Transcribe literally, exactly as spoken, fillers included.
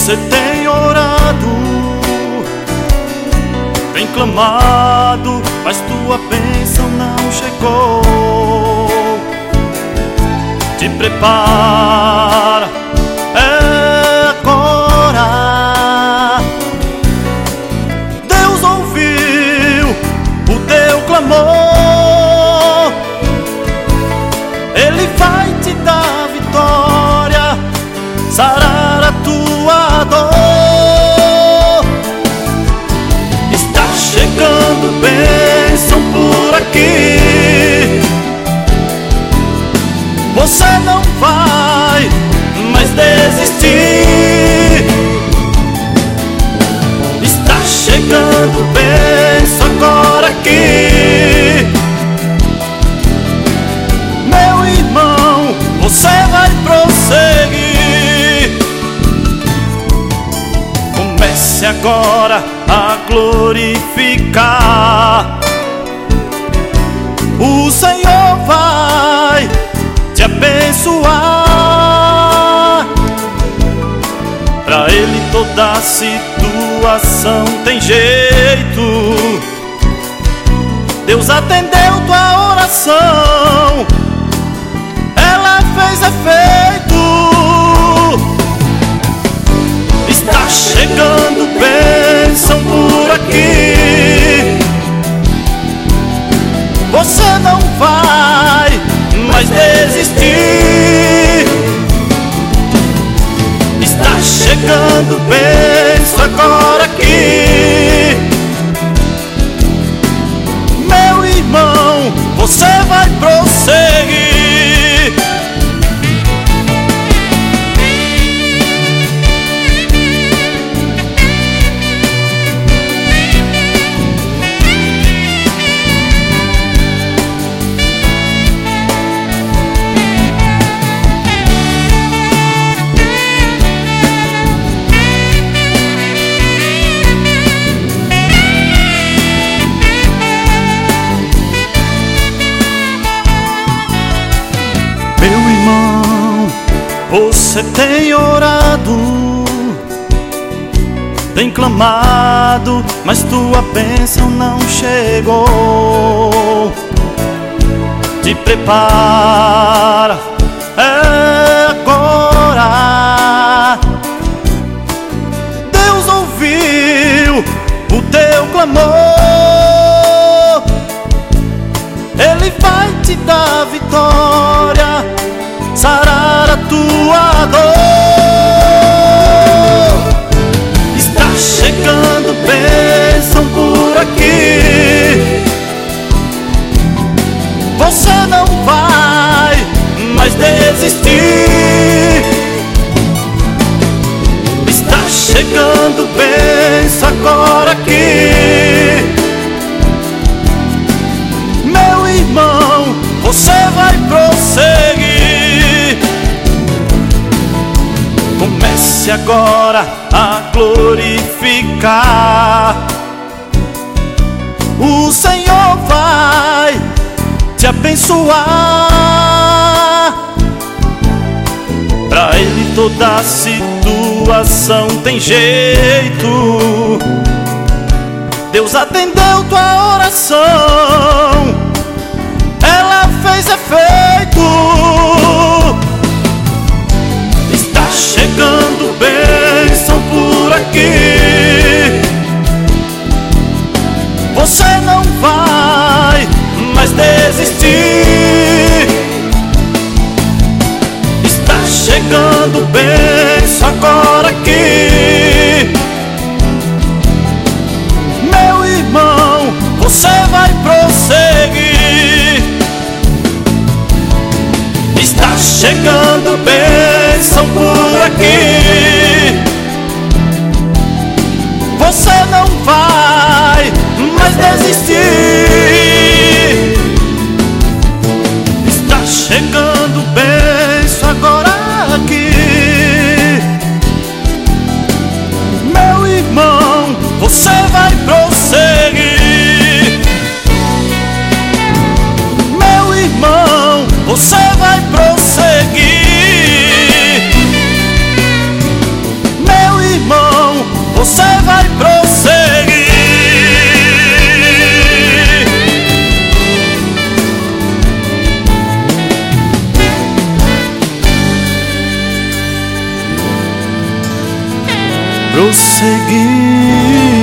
Você tem orado, tem clamado, mas tua bênção não chegou. Te prepara, é agora. Deus ouviu o teu clamor, Ele vai te dar vitória, sarar a tua dor. Está chegando bênção por aqui, você não vai mais desistir. Está chegando bênção agora aqui, meu irmão, você vai prosseguir. Comece agora a glorificar, o Senhor vai te abençoar. Pra Ele toda situação tem jeito. Deus atendeu tua oração, ela fez efeito. Está chegando bênção por aqui, você não vai mais desistir. Está chegando bênção agora aqui, meu irmão, você vai prosseguir. Você tem orado, tem clamado, mas tua bênção não chegou. Te prepara, é agora. Deus ouviu o teu clamor, Ele vai te dar vitória, sarar a tua dor. Está chegando bênção por aqui, você não vai mais desistir. Está chegando bênção agora aqui, meu irmão, você vai prosseguir. Comece agora a glorificar, o Senhor vai te abençoar. Pra Ele toda situação tem jeito. Deus atendeu tua oração, ela fez efeito. Chegando bênção por aqui, você não vai mais desistir. Está chegando bênção agora aqui, meu irmão, você vai prosseguir. prosseguir.